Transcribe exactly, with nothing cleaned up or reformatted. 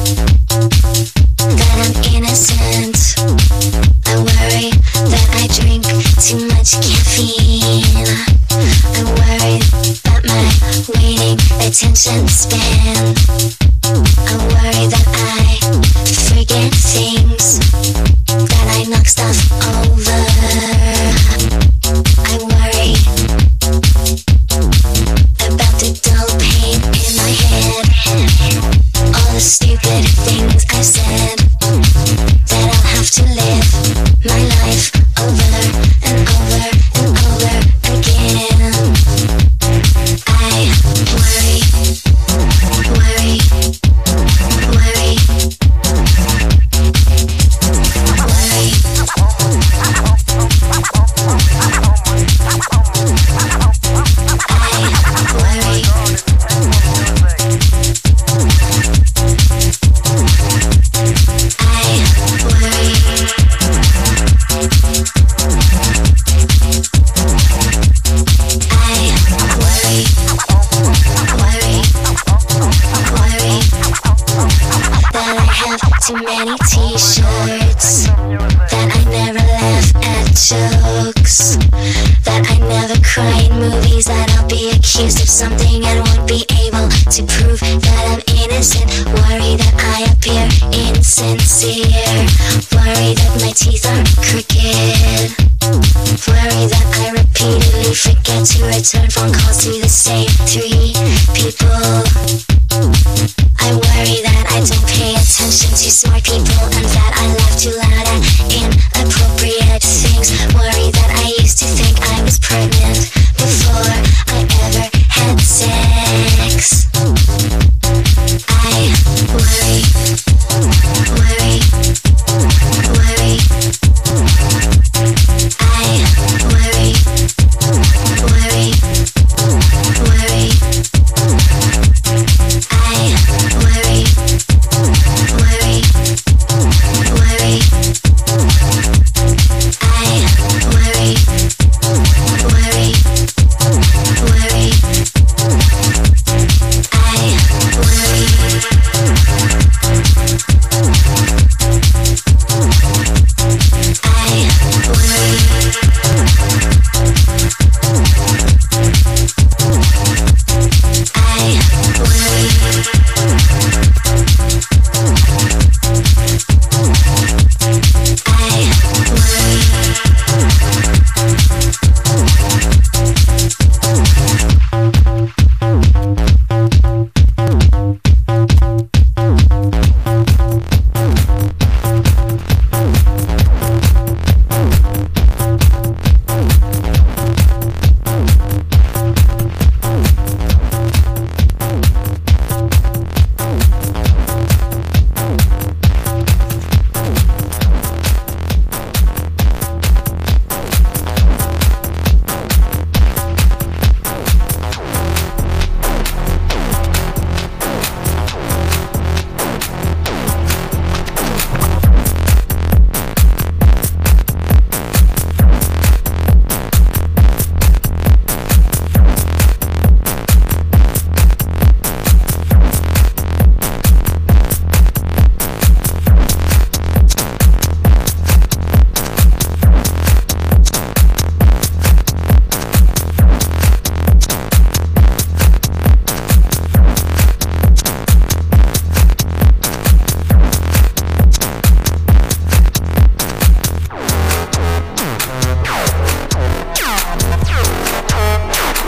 that I'm innocent. I worry that I drink too much caffeine. I'm worried about my waning attention span. I worry that I forget things, that I knock stuff over. I worry about the dull pain in my head, all the stupid things I said, that I'll have to live my life over and over and over again. I worry, worry, worry, worry. I worry. Too many t-shirts, that I never laugh at jokes, that I never cry in movies, that I'll be accused of something and won't be able to prove that I'm innocent. Worry that I appear insincere, worry that my teeth are crooked, worry that I repeatedly forget to return phone calls to the same three people. I worry that I don't pay attention to smart people and that I laugh too loud at in